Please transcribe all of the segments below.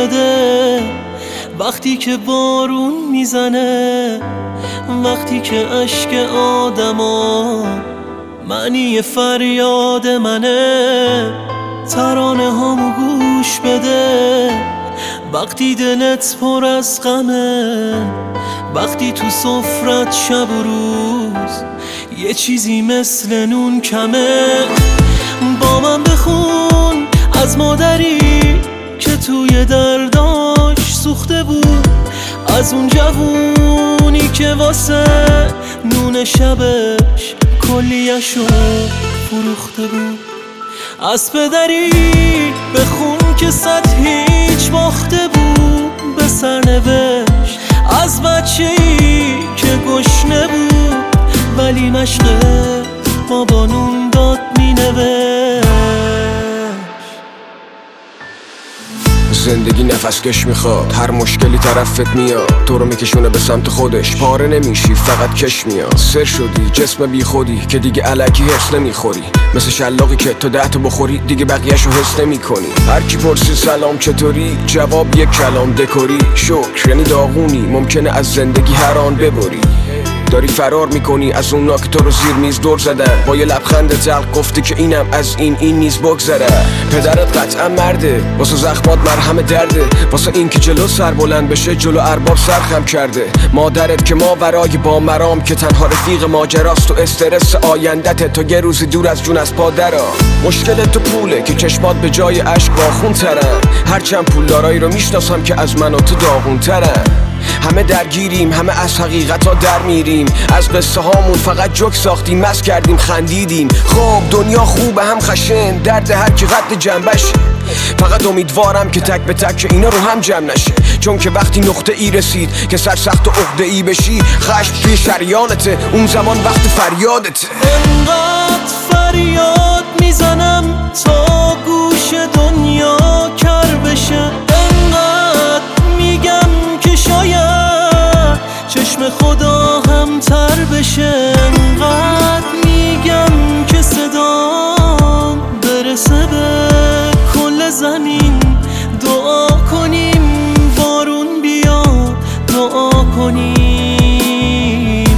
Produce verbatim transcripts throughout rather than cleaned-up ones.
بده. وقتی که بارون میزنه، وقتی که اشک آدما معنی فریاد منه، ترانه هامو گوش بده. وقتی دلت پر از غمه، وقتی تو سفرت شب و روز یه چیزی مثل نون کمه، با من بخون از مادری که توی درداش سوخته بود، از اون جوونی که واسه نون شبش کلیه‌شو فروخته بود، از پدری بخون که صد هیچ باخته بود به سرنوشت، از بچه‌ای که گشنه بود ولی مشق بابا نون داد مینوشت. زندگی نفس کش میخواد، هر مشکلی طرفت میاد، تو رو میکشونه به سمت خودش، پاره نمیشی فقط کش میاد. سر شدی جسم بی خودی که دیگه الکی حس نمیخوری، مثل شلاقی که تو ده تا بخوری دیگه بقیه‌شو حس نمیکنی. هر کی پرسی سلام چطوری، جواب یک کلام دکوری، شکر یعنی داغونی، ممکنه از زندگی هر آن ببری. داری فرار میکنی از اونا که تو رو زیر میز دور زدن، با یه لبخند زلق گفتی که اینم از این این نیز بگذره. پدرت قطعا مرده، واسه زخمات مرهم درده، واسه این که جلو سر بلند بشه جلو ارباب سرخم کرده. مادرت که ماورای با مرام که تنها رفیق ماجراست و استرس آیندت، تا یه روزی دور از جون از پادرا. مشکل تو پوله که چشمات به جای اشک باخون ترن، هرچند پولدارایی رو میشناسم که از من و تو داغون ترن. همه درگیریم، همه از حقیقتا در میریم، از قصه هامون فقط جوک ساختیم، مست کردیم خندیدیم. خب دنیا خوبه هم خشن، درد هر کی قد جنبش، فقط امیدوارم که تک به تک اینا رو هم جمع نشه، چون که وقتی نقطه ای رسید که سرسخت و عقده ای بشی، خشم توی شریانته، اون زمان وقت فریادته. انقدر فریاد میزنم تا گوش دنیا کر بشه، انقدر میگم که شاید چشم خدا هم تر بشه، انقدر میگم که صدام برسه به کل زمین. دعا کنیم بارون بیاد، دعا کنیم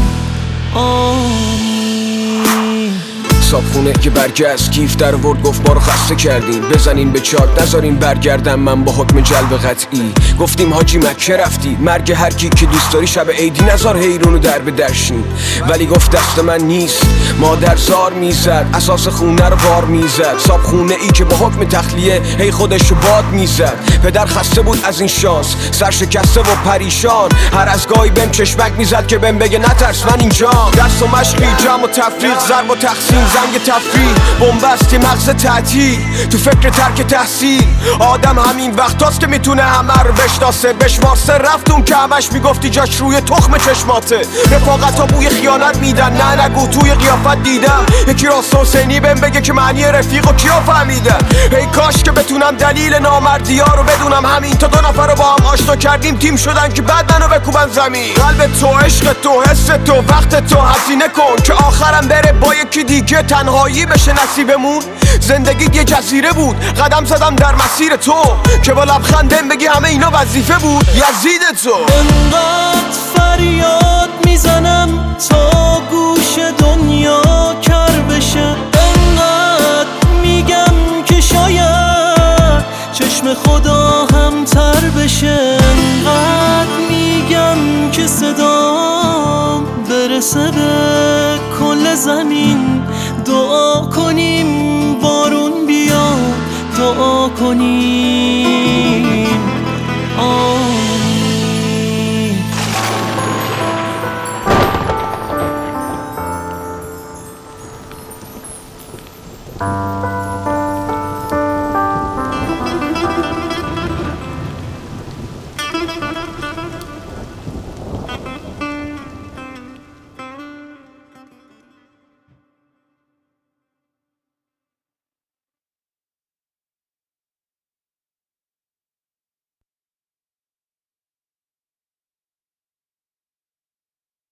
آمین. صابخونه که برگشت کیف در ورد گفت ما رو خسته کردین، بزنین به چارت نذارین برگردم من با حکم جلب قطعی. گفتیم حاجی مکه رفتی، مرگ هر کی که دوست داری شب عیدی نذار حیرونو در به درشین، ولی گفت دست من نیست. مادر زار میزد، اساس خونه رو بار میزد، صابخونه ای که با حکم تخلیه هی خودشو باد میزد. پدر خسته بود از این شانس، سر شکسته و پریشان، هر از گاهی بهم چشمک میزد که بهم بگه نترس من اینجام. درس و مشقی، جمع و تفریق، ضرب و تقسیم، زنگ تفریح، بنبستی مغز تعطیل، تو فکر ترک تحصیل. آدم همین وقتاست که میتونه همه رو بشناسه، بشمارسه رفت اون که همش میگفتی جاش روی تخم چشماته. رفاقت ها بوی خیانت میدن، نه نگو توی قیافت دیدم یکی راست حسینی بهم بگه که معنی رفیق و کیا فهمیدن. ای کاش که بتونم دلیل نامردی ها رو بدونم، همین تا دو نفر رو با هم آشنا کردیم تیم شدن که بعد منو بکوبن زمین. قلب تو، عشق تو، حس تو، وقت تو هزینه کن که آخرم بره با یکی دیگه تنهایی بشه نصیبمون. زندگی یه جزیره بود، قدم زدم در مسیر تو که با لبخندم بگی همه اینا وظیفه بود. یزید تو انقدر فریاد میزنم تا گوش دنیا کر بشه، انقدر میگم که شاید چشم خدا هم تر بشه، انقدر میگم که صدام برسه به کل زمین. دعا کنیم بارون بیاد، دعا کنیم